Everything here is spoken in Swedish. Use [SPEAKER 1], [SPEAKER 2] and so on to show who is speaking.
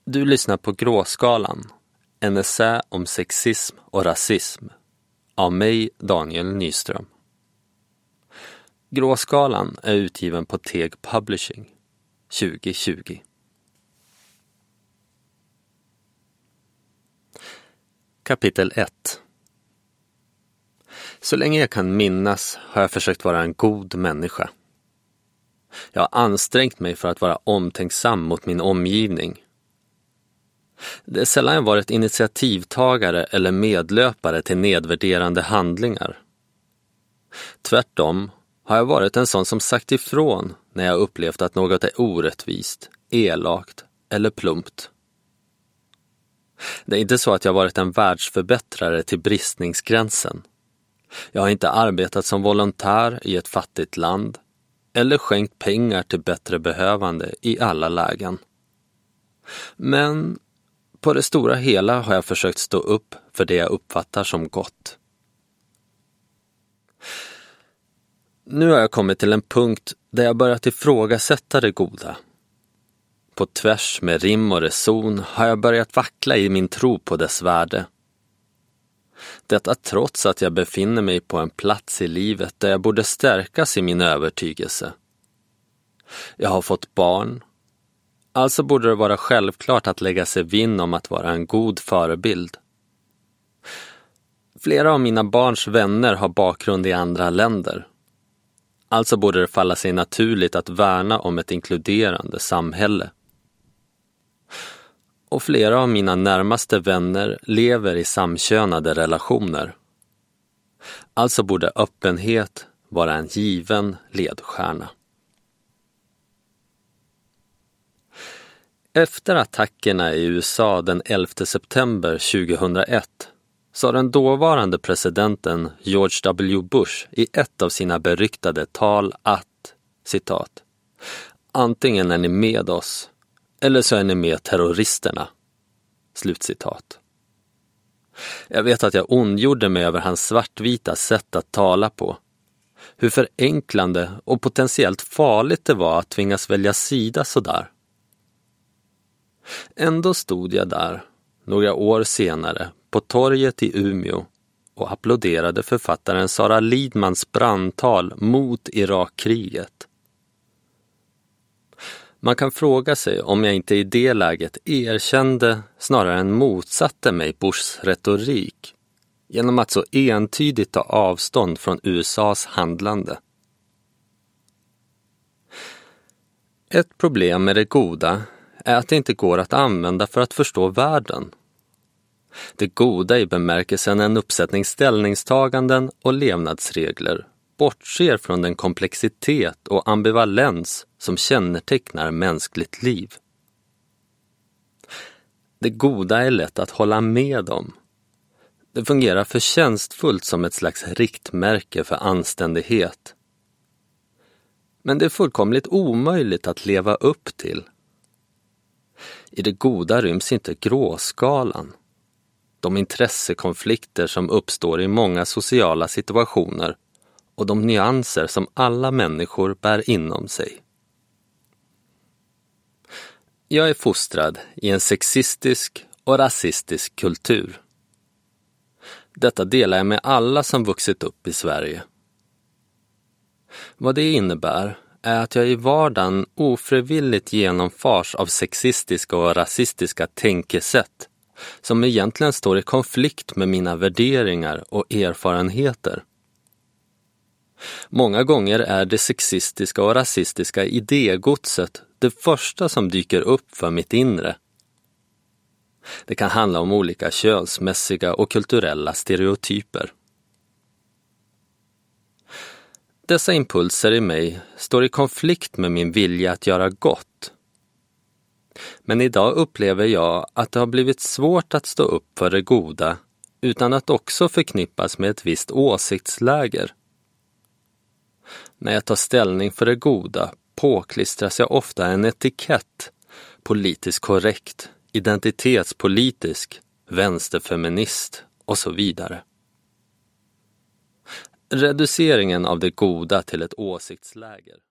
[SPEAKER 1] Du lyssnar på Gråskalan, en essä om sexism och rasism, av mig, Daniel Nyström. Gråskalan är utgiven på Teg Publishing 2020. Kapitel 1. Så länge jag kan minnas har jag försökt vara en god människa. Jag har ansträngt mig för att vara omtänksam mot min omgivning. Det är sällan jag varit initiativtagare eller medlöpare till nedvärderande handlingar. Tvärtom har jag varit en sån som sagt ifrån när jag upplevt att något är orättvist, elakt eller plumpt. Det är inte så att jag varit en världsförbättrare till bristningsgränsen. Jag har inte arbetat som volontär i ett fattigt land eller skänkt pengar till bättre behövande i alla lägen. Men på det stora hela har jag försökt stå upp för det jag uppfattar som gott. Nu har jag kommit till en punkt där jag börjat ifrågasätta det goda. På tvärs med rim och reson har jag börjat vackla i min tro på dess värde. Detta trots att jag befinner mig på en plats i livet där jag borde stärkas i min övertygelse. Jag har fått barn. Alltså borde det vara självklart att lägga sig vinn om att vara en god förebild. Flera av mina barns vänner har bakgrund i andra länder. Alltså borde det falla sig naturligt att värna om ett inkluderande samhälle. Och flera av mina närmaste vänner lever i samkönade relationer. Alltså borde öppenhet vara en given ledstjärna. Efter attackerna i USA den 11 september 2001 sa den dåvarande presidenten George W. Bush i ett av sina beryktade tal att, citat, antingen är ni med oss eller så är ni med terroristerna, slutcitat. Jag vet att jag ondgjorde mig över hans svartvita sätt att tala på. Hur förenklande och potentiellt farligt det var att tvingas välja sida sådär. Ändå stod jag där, några år senare, på torget i Umeå och applåderade författaren Sara Lidmans brandtal mot Irakkriget. Man kan fråga sig om jag inte i det läget erkände snarare än motsatte mig Bushs retorik genom att så entydigt ta avstånd från USAs handlande. Ett problem med det goda är att det inte går att använda för att förstå världen. Det goda i bemärkelsen en uppsättning ställningstaganden och levnadsregler bortser från den komplexitet och ambivalens som kännetecknar mänskligt liv. Det goda är lätt att hålla med om. Det fungerar förtjänstfullt som ett slags riktmärke för anständighet. Men det är fullkomligt omöjligt att leva upp till. I det goda ryms inte gråskalan. De intressekonflikter som uppstår i många sociala situationer och de nyanser som alla människor bär inom sig. Jag är fostrad i en sexistisk och rasistisk kultur. Detta delar jag med alla som vuxit upp i Sverige. Vad det innebär är att jag i vardagen ofrivilligt genomförs av sexistiska och rasistiska tänkesätt som egentligen står i konflikt med mina värderingar och erfarenheter. Många gånger är det sexistiska och rasistiska idégodset det första som dyker upp för mitt inre. Det kan handla om olika könsmässiga och kulturella stereotyper. Dessa impulser i mig står i konflikt med min vilja att göra gott. Men idag upplever jag att det har blivit svårt att stå upp för det goda utan att också förknippas med ett visst åsiktsläger. När jag tar ställning för det goda påklistras jag ofta en etikett, politiskt korrekt, identitetspolitisk, vänsterfeminist och så vidare. Reduceringen av det goda till ett åsiktsläger